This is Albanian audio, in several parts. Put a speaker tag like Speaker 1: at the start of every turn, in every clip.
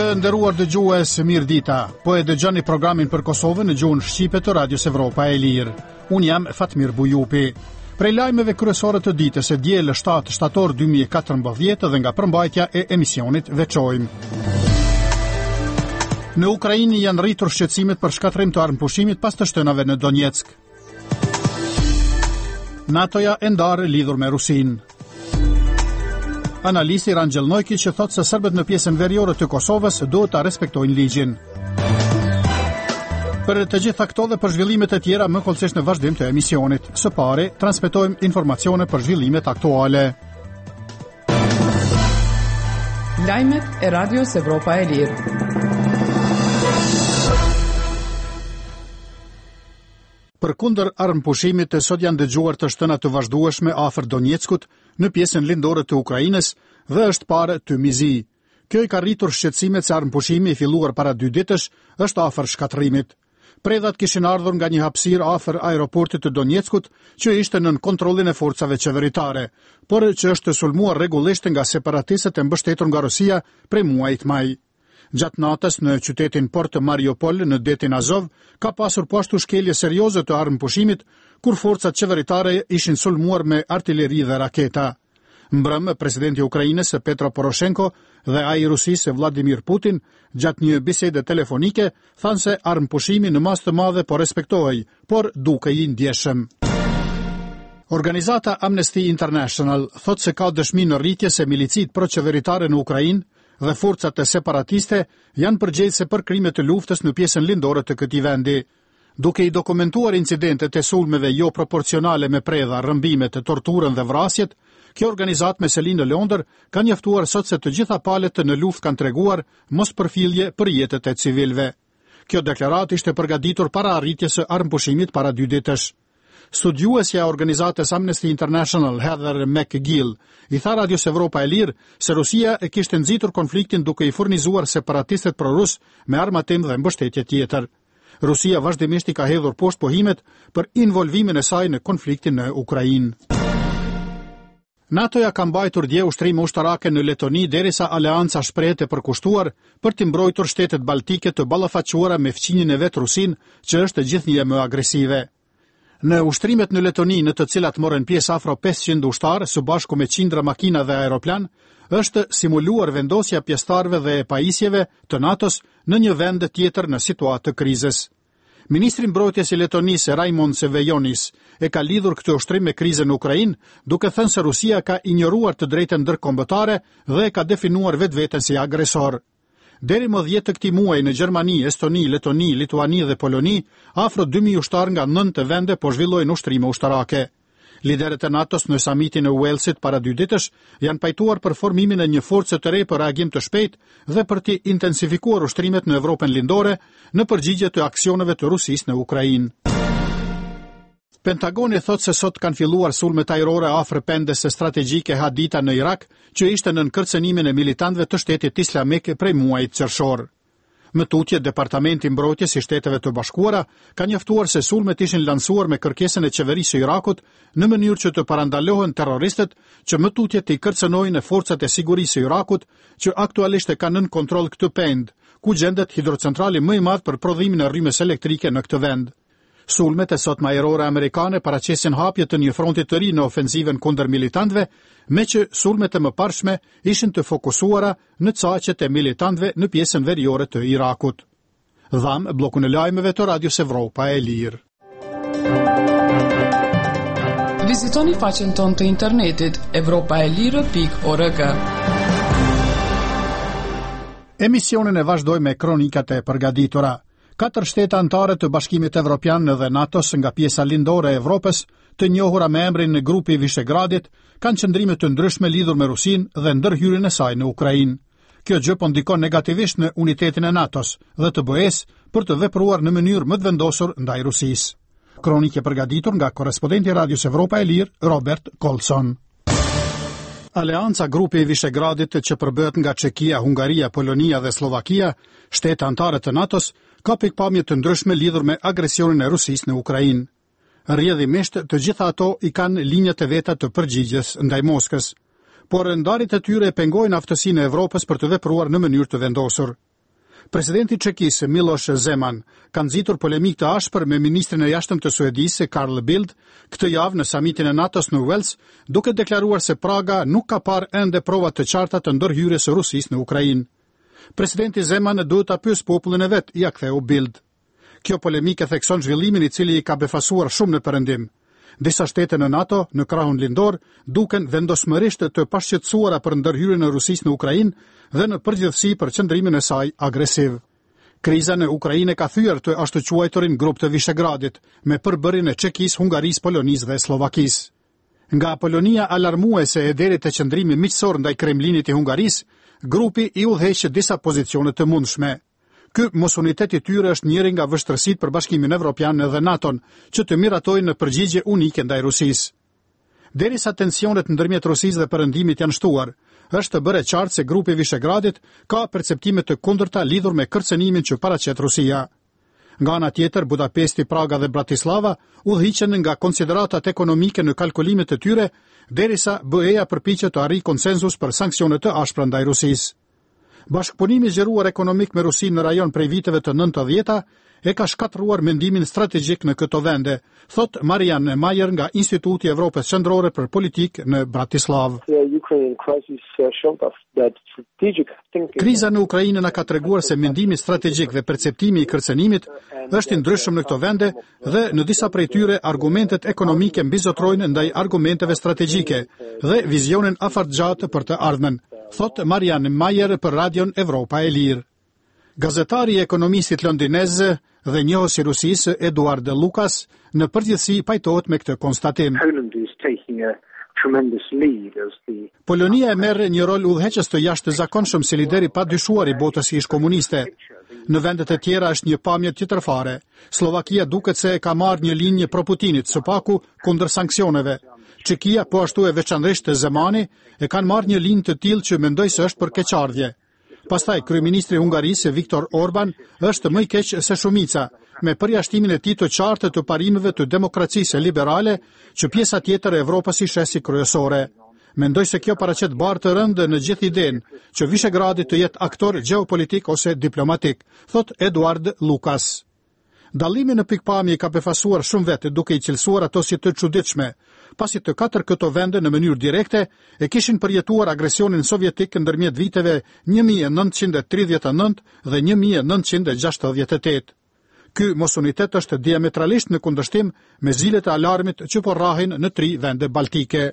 Speaker 1: nderuar dëgjues, mirëdita. Po e dëgjoni programin për Kosovën në gjuhën shqipe të Radios Evropa e Lirë. Unë jam Fatmir Bujupi. Prej lajmeve kryesore të ditës e diel 7 shtator 2014 dhe nga përmbajtja e emisionit veçojmë. Në Ukrainë janë rritur shqetësimet për shkatrim të armëpushimit pas të shtënave në Donetsk. NATO-ja e ndarë lidhur me Rusinë. Analisti Rangel Nojki që thotë se serbët në pjesën veriore të Kosovës duhet ta respektojnë ligjin. Për të gjitha këto dhe për zhvillimet e tjera më kollësisht në vazhdim të emisionit. Së pari, transmetojmë informacione për zhvillimet aktuale.
Speaker 2: Lajmet e Radios Evropa e Lirë.
Speaker 1: Përkundër armëpushimit, sot janë dëgjuar të shtëna të vazhdueshme afër Donetskut në pjesën lindore të Ukrainës dhe është parë thymizi. Kjo i ka rritur shqetësimet se armëpushimi i filluar para 2 ditësh është afër shkatrimit. Predhat kishin ardhur nga një hapësirë afër aeroportit të Donetskut që ishte nën kontrollin e forcave qeveritare, por që është sulmuar rregullisht nga separatistët e mbështetur nga Rusia prej muajit maj. Gjatë natës në qytetin Port të Mariupol në detin Azov ka pasur po ashtu shkelje serioze të armëpushimit kur forcat qeveritare ishin sulmuar me artilleri dhe raketa. Mbrëm, presidenti i Ukrainës Petro Poroshenko dhe ai i Rusisë Vladimir Putin gjatë një bisede telefonike thanë se armëpushimi në masë të madhe po respektohej, por dukej i ndjeshëm. Organizata Amnesty International thotë se ka dëshmi në rritje se milicit pro-qeveritare në Ukrainë dhe forcat e separatiste janë përgjegjëse për krimet të luftës në pjesën lindore të këtij vendi. Duke i dokumentuar incidentet e sulmeve jo proporcionale me predha, rrëmbimet, torturën dhe vrasjet, kjo organizatë me selinë në Londër ka njoftuar sot se të gjitha palët në luftë kanë treguar mospërfillje për jetët e civilëve. Kjo deklaratë ishte përgatitur para arritjes së armëpushimit para 2 ditësh. Studiuesja e organizatës Amnesty International Heather McGill i tha Radios Evropa e Lirë se Rusia e kishte nxitur konfliktin duke i furnizuar separatistët prorus me armatim dhe mbështetje tjetër. Rusia vazhdimisht i ka hedhur poshtë pohimet për involvimin e saj në konfliktin në Ukrainë. NATO-ja ka mbajtur dje ushtrime ushtarake në Letoni derisa aleanca shprehet e përkushtuar për të mbrojtur shtetet baltike të ballafaquara me fqinjen e vet Rusinë, që është gjithnjë më agresive. Në ushtrimet në Letoni, në të cilat morën pjesë afro 500 ushtarë së bashku me qindra makina dhe aeroplan, është simuluar vendosja pjesëtarëve dhe pajisjeve të NATO-s në një vend tjetër në situatë të krizës. Ministri mbrojtjes i Letonisë Raimond Sevejonis e ka lidhur këtë ushtrim me krizën në Ukrainë, duke thënë se Rusia ka injoruar të drejtën ndërkombëtare dhe ka definuar vetveten si agresor. Deri më 10 të këtij muaji në Gjermani, Estoni, Letoni, Lituani dhe Poloni, afro 2000 ushtarë nga 9 vende po zhvillojnë ushtrime ushtarake. Liderët e NATO-s në samitin e Walesit para 2 ditësh janë pajtuar për formimin e një force të re për reagim të shpejtë dhe për të intensifikuar ushtrimet në Evropën lindore në përgjigje të aksioneve të Rusisë në Ukrainë. Pentagoni thotë se sot kanë filluar sulmet ajrore afër pendes së strategjike Haditha në Irak, që ishte nën kërcënimin e militantëve të Shtetit Islamik prej muajit qershor. Më tutje, Departamenti i Mbrojtjes i Shteteve të Bashkuara ka njoftuar se sulmet ishin lansuar me kërkesën e qeverisë së Irakut në mënyrë që të parandalohen terroristët që më tutje të i kërcënojnë forcat e sigurisë së Irakut, që aktualisht e kanë nën kontroll këtë pend, ku gjendet hidrocentrali më i madh për prodhimin e rrymës elektrike në këtë vend. Sulmet e sotme ajrore amerikane paraqesin hapje të një fronti të ri në ofensiven kundër militantëve, me që sulmet e mëparshme ishin të fokusuara në caqet e militantëve në pjesën veriore të Irakut. Dham bllokun e lajmeve të Radios Evropa e Lirë.
Speaker 2: Vizitoni faqen tonë të internetit europaelire.org.
Speaker 1: Emisionin e vazhdoj me kronikat e përgatitura. 4 shtete anëtare të Bashkimit Evropian dhe NATO-s nga pjesa lindore e Evropës, të njohura me emrin në grupi Vishegradit, kanë qëndrime të ndryshme lidhur me Rusinë dhe ndërhyrjen e saj në Ukrainë. Kjo gjë po ndikon negativisht në unitetin e NATO-s dhe të BE-s për të vepruar në mënyrë më të vendosur ndaj Rusisë. Kronikë e përgatitur nga korrespondenti Radios Evropa e Lirë, Robert Colson. Aleanca grupi i Vishegradit që përbëhet nga Çekia, Hungaria, Polonia dhe Slovakia, shtete anëtare të NATO-s, ka pikpamje të ndryshme lidhur me agresionin e Rusisë në Ukrainë. Rrjedhimisht të gjitha ato i kanë linjat e veta të përgjigjes ndaj Moskës, por ndarjet e tyre pengojnë aftësinë e Evropës për të vepruar në mënyrë të vendosur. Presidenti Çekisë Miloš Zeman ka nxitur polemik të ashpër me ministrin e jashtëm të Suedisë Carl Bildt këtë javë në samitin e NATO-s në Wales, duke deklaruar se Praga nuk ka parë ende prova të qarta të ndërhyrjes së Rusisë në Ukrainë. Presidenti Zeman duhet ta pyes popullin e vet, ia ktheu Bildt. Kjo polemik e thekson zhvillimin i cili i ka befasuar shumë në perëndim. Disa shtete në NATO, në krahun lindor, duken vendosmërisht të pashqetësuara për ndërhyrjen e Rusisë në Ukrainë dhe në përgjithësi për qëndrimin e saj agresiv. Kriza në Ukrainë ka thyer të ashtu quajturin grup të Vishegradit, me përbërjen e Çekisë, Hungarisë, Polonisë dhe Slovakisë. Nga Polonia alarmuese e deri te qëndrimi miqësor ndaj Kremlinit i Hungarisë, grupi i udhëheq disa pozicione të mundshme. Ky mosunitet i tyre është njëri nga vështirësitë për Bashkimin Evropian dhe NATO-n, që të miratojnë në përgjigje unike ndaj Rusisë. Derisa tensionet ndërmjet Rusisë dhe Perëndimit janë shtuar, është të bërë qartë se grupi i Vishegradit ka perceptime të kundërta lidhur me kërcënimin që paraqet Rusia. Nga ana tjetër, Budapesti, Praga dhe Bratislava udhëhiqen nga konsideratat ekonomike në kalkulimet e tyre, derisa BE-ja përpiqet të arrijë konsenzus për sanksione të ashpra ndaj Rusisë. Bashkëpunimi zgjeruar ekonomik me Rusinë në rajon prej viteve të 90-ta e ka shkatëruar mendimin strategjik në këto vende, thot Marianne Mayer nga Instituti i Evropës Qendrore për Politikë në Bratislavë. Kriza në Ukrainë na ka treguar se mendimi strategjik dhe perceptimi i kërcënimit është i ndryshëm në këto vende dhe në disa prej tyre argumentet ekonomike mbizotrojnë ndaj argumenteve strategjike dhe vizionin afatgjatë për të ardhmen, thot Marianne Mayer për Radion Evropa e Lirë. Gazetari i ekonomistit londinez dhe njohës i Rusisë Eduard Lukas në përgjithësi pajtohet me këtë konstatim. Polonia e merr një rol udhëheqës të jashtëzakonshëm si lideri pa dyshuar i botës ish-komuniste. Në vendet e tjera është një pamje tjetërfare. Slovakia duket se ka marrë një linjë pro Putinit, së paku kundër sanksioneve. Çekia, po ashtu e veçanërisht Zemani, e kanë marrë një linjë të tillë që mendoj se është për keqardhje. Pastaj, kryeministri i Hungarisë Viktor Orban është më i keq se shumica, me përjashtimin e tij të qartë të parimeve të demokracisë liberale që pjesa tjetër e Evropës i sheh si kryesore. Mendoj se kjo paraqet barë të rëndë në gjithë idenë që Vishegradi të jetë aktor gjeopolitik ose diplomatik, thot Eduard Lukas. Dallimi në pikpamje ka befasuar shumë vete duke i cilësuar ato si të çuditshme, pasi të katër këto vende në mënyrë direkte e kishin përjetuar agresionin sovjetik ndërmjet viteve 1939 dhe 1968. Ky mosunitet është diametralisht në kundërshtim me zilet e alarmit që po rrahin në 3 vende baltike.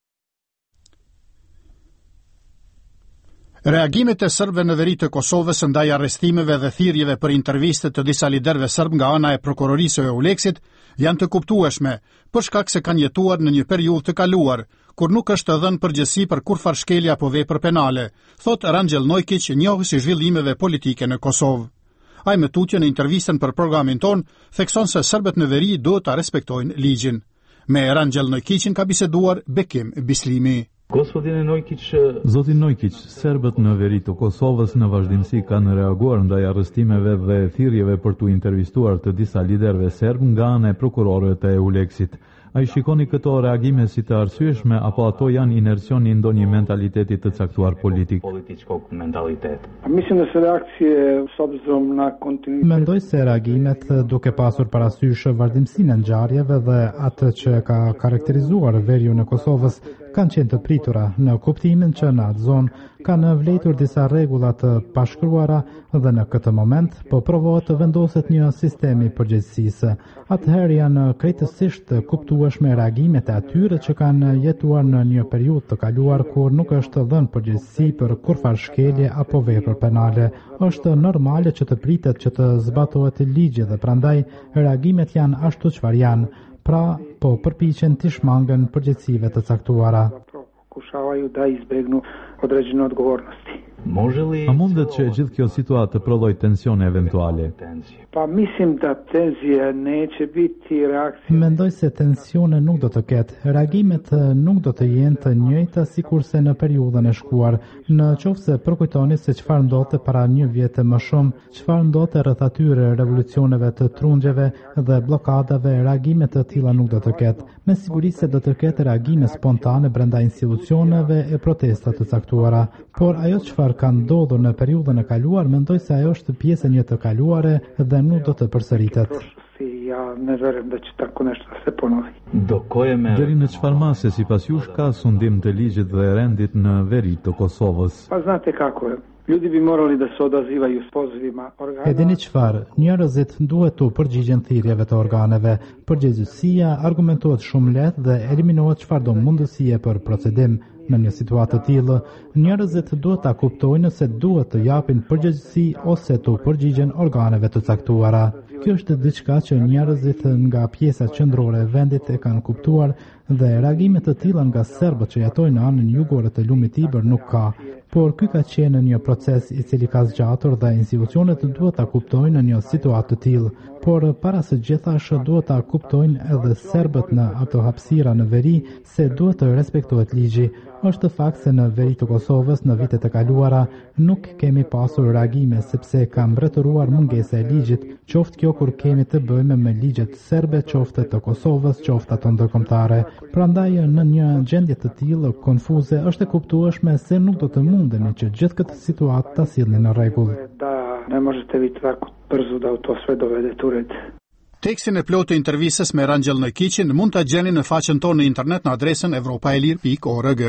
Speaker 1: Reagimet e serbëve në veri të Kosovës ndaj arrestimeve dhe thirrjeve për interviste të disa liderëve serb nga ana e prokurorisë së EULEX-it janë të kuptueshme, për shkak se kanë jetuar në një periudhë të kaluar, kur nuk është dhënë përgjegjësi për kurfar shkelje apo vepër penale, thot Rangjel Nojkić, njohës i zhvillimeve politike në Kosovë. Ai me tutje në intervistën për programin ton thekson se serbët në veri duhet ta respektojnë ligjin. Me Rangjel Nojkićin ka biseduar Bekim Bislimi.
Speaker 3: Zoti Nojkić, serbët në veri të Kosovës në vazhdimsi kanë reaguar ndaj arrestimeve dhe thirrjeve për tu intervistuar të disa liderëve serb nga ana e prokurorëve të EULEX-it. A i shikoni këto reagime si të arsyeshme apo ato janë inercioni ndonjë mentaliteti të caktuar politik?
Speaker 4: Mendoj se reagimet duke pasur parasysh vazhdimsinë e ngjarjeve dhe atë që ka karakterizuar veriun e Kosovës kanë qenë të pritura në kuptimin që në atë zonë kanë vlejtur disa rregulla të pashkruara dhe në këtë moment po provohet të vendoset një sistemi përgjegjësisë. Atëherë janë krejtësisht të kuptueshme reagimet e atyre që kanë jetuar në një periudhë të kaluar kur nuk është dhënë përgjegjësi për kurfar shkelje apo vepër penale. Është normale që të pritet që të zbatohet ligji dhe prandaj reagimet janë ashtu çfarë janë. Pra, po përpiqen të shmangën përgjegjësive të caktuara.
Speaker 5: Pokušavaju da izbegnu određene odgovornosti.
Speaker 3: A mundet që gjithë kjo situatë të prodhoj tensione eventuale?
Speaker 5: Pa mislim da tenzije neće biti reakcije.
Speaker 4: Mendoj se tensione nuk do të ketë. Reagimet nuk do të jenë të njëjta sikurse në periudhën e shkuar. Në qoftë se përkujtoni se çfarë ndodhte para një vjete më shumë, çfarë ndodhte rreth atyre revolucioneve të trungjeve dhe blokadave, reagime të tilla nuk do të ketë. Me siguri se do të ketë reagime spontane brenda institucioneve e protesta të caktuara. Por ajo çfarë ka ndodhur në periudhën e kaluar, mendoj se ajo është pjesë e një të kaluare dhe nuk do të përsëritet.
Speaker 5: Ja ne verujem da će tako nešto se ponovi.
Speaker 3: Deri në çfarë mase sipas jush ka sundim të ligjit dhe rendit në veri të Kosovës?
Speaker 5: Pa znate kako je. Ljudi bi morali da se odazivaju s pozivima organa.
Speaker 4: E dini çfarë? Njerëzit duhet të përgjigjen thirrjeve të organeve. Përgjegjësia argumentohet shumë lehtë dhe eliminohet çfarëdo mundësie për procedim. Në një situatë të tillë, njerëzit duhet ta kuptojnë se duhet të japin përgjegjësi ose të përgjigjen organeve të caktuara. Kjo është diçka që njerëzit nga pjesa qendrore e vendit e kanë kuptuar dhe reagime të tilla nga serbët që jetojnë në anën jugore të lumit Tiber nuk ka. Por ky ka qenë një proces i cili ka zgjatur dhe institucionet duhet ta kuptojnë në një situatë të tillë. Por para së gjithash duhet ta kuptojnë edhe serbët në ato hapësira në veri se duhet të respektohet ligji. Është fakt se në veri të Kosovës në vitet e kaluara nuk kemi pasur reagime sepse ka mbretëruar mungesa e ligjit, qoftë kjo kur kemi të bëjmë me ligjet serbe, qoftë të Kosovës, qoftë ato ndërkombëtare. Prandaj në një gjendje të tillë konfuze është e kuptueshme se nuk do të mundeni që gjithë këtë situatë ta sillni në rregull.
Speaker 5: Da ne možete vi tako brzo da u to sve dovedete u red.
Speaker 1: Tekstin e plotë të intervistës me Rangel Nojkićin mund ta gjeni në faqen tonë në internet në adresën evropaelir.org.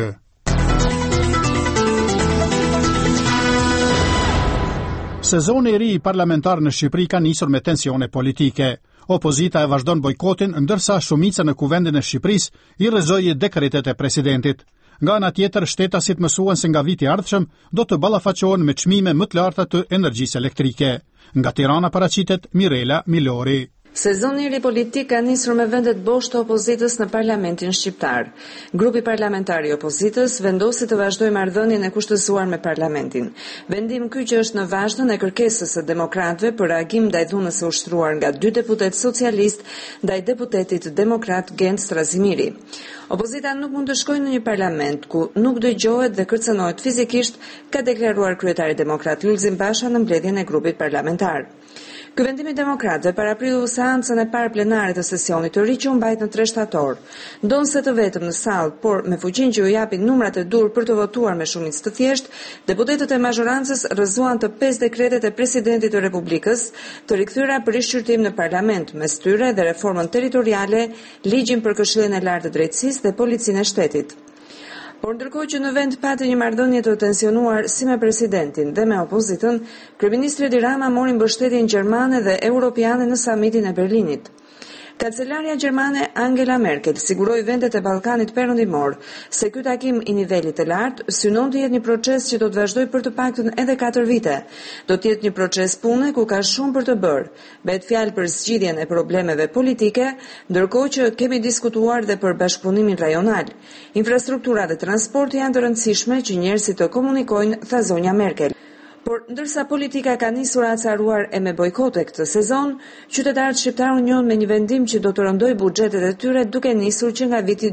Speaker 1: Sezoni i ri i parlamentar në Shqipëri ka nisur me tensione politike. Opozita e vazhdon bojkotin, ndërsa shumica në kuvendin e Shqipërisë i rrezoi dekretet e presidentit. Nga ana tjetër, shtetasit mësuan se nga viti i ardhshëm do të ballafaqohen me çmime më të larta të energjisë elektrike. Nga Tirana paraqitet Mirela Milori.
Speaker 6: Sezoni i ri politik ka nisur me vendet bosh të opozitës në parlamentin shqiptar. Grupi parlamentar i opozitës vendosi të vazhdojë marrëdhënien e kushtëzuar me parlamentin. Vendim ky që është në vazhdën e kërkesës së demokratëve për reagim ndaj dhunës së ushtruar nga 2 deputet socialist ndaj deputetit demokrat Gent Strazimiri. Opozita nuk mund të shkojë në një parlament ku nuk dëgjohet dhe kërcënohet fizikisht, ka deklaruar kryetari demokrat Lulzim Basha në mbledhjen e grupit parlamentar. Ky vendim i demokratëve parapriteu seancën e parë plenare të sesionit të ri që u mbajt në 3 shtator. Ndonse të vetëm në sallë, por me fuqinë që u japin numrat e dur për të votuar me shumicë të thjeshtë, deputetët e mazhorancës rrëzuan të 5 dekretet e presidentit të Republikës, të rikthyera për rishqyrtim në parlament, mes tyre dhe reformën territoriale, ligjin për Këshillin e Lartë të Drejtësisë dhe Policinë e Shtetit. Por ndërkohë që në vend pati një marrëdhënie të tensionuar si me presidentin dhe me opozitën, kryeministri Edi Rama mori mbështetjen gjermane dhe europiane në samitin e Berlinit. Kancelaria gjermane Angela Merkel siguroi vendet e Ballkanit Perëndimor se ky takim i nivelit të lartë synon të jetë një proces që do të vazhdojë për të paktën edhe 4 vite. Do të jetë një proces pune ku ka shumë për të bërë. Bëhet fjalë për zgjidhjen e problemeve politike, ndërkohë që kemi diskutuar dhe për bashkëpunimin rajonal. Infrastruktura dhe transporti janë të rëndësishme që njerëzit të komunikojnë, tha zonja Merkel. Por ndërsa politika ka nisur acaruar e me bojkote këtë sezon, qytetarët shqiptarë u njohin me një vendim që do të rëndojë buxhetet e tyre duke nisur që nga viti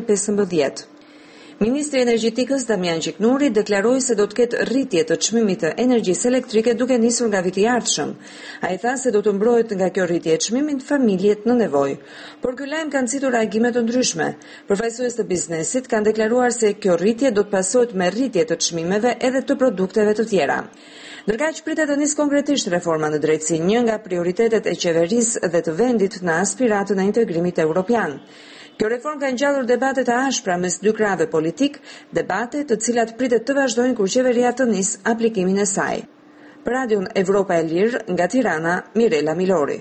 Speaker 6: 2015. Ministri i Energjetikës Damian Gjiknuri deklaroi se do të ketë rritje të çmimit të energjisë elektrike duke nisur nga viti i ardhshëm. Ai tha se do të mbrohet nga kjo rritje e çmimit familjet në nevojë. Por ky lajm ka nxitur reagime të ndryshme. Përfaqësues të biznesit kanë deklaruar se kjo rritje do të pasohet me rritje të çmimeve edhe të produkteve të tjera. Ndërkaq pritet të nisë konkretisht reforma në drejtësi, një nga prioritetet e qeverisë dhe të vendit në aspiratën e integrimit evropian. Kjo reformë ka ngjallur debate të ashpra mes 2 krahëve politik, debate të cilat pritet të vazhdojnë kur qeveria të nisë aplikimin e saj. Për Radion Evropa e Lirë, nga Tirana, Mirela Milori.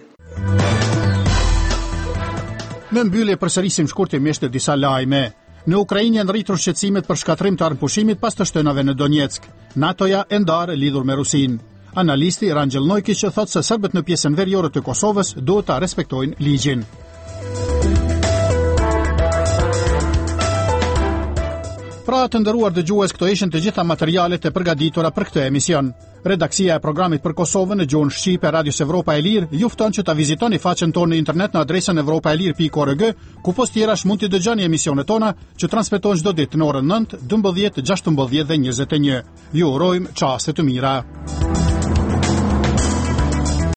Speaker 1: Në mbyllje përsërisim shkurtimisht disa lajme. Në Ukrainë janë rritur shqetësimet për shkatrim të armëpushimit pas të shtënave në Donetsk. NATO-ja e ndarë lidhur me Rusinë. Analisti Rangel Nojkić thotë se serbët në pjesën veriore të Kosovës duhet ta respektojnë ligjin. Pra të nderuar dëgjues, këto ishin të gjitha materialet e përgatitura për këtë emision. Redaksia e programit për Kosovën në gjuhën shqipe Radios Evropa e Lirë ju fton që ta vizitoni faqen tonë në internet në adresën evropaelir.org, ku post tjerash mund të dëgjoni emisionet tona që transmetohen çdo ditë në orën 9, 12, 16 dhe 21. Ju urojmë çaste të mira.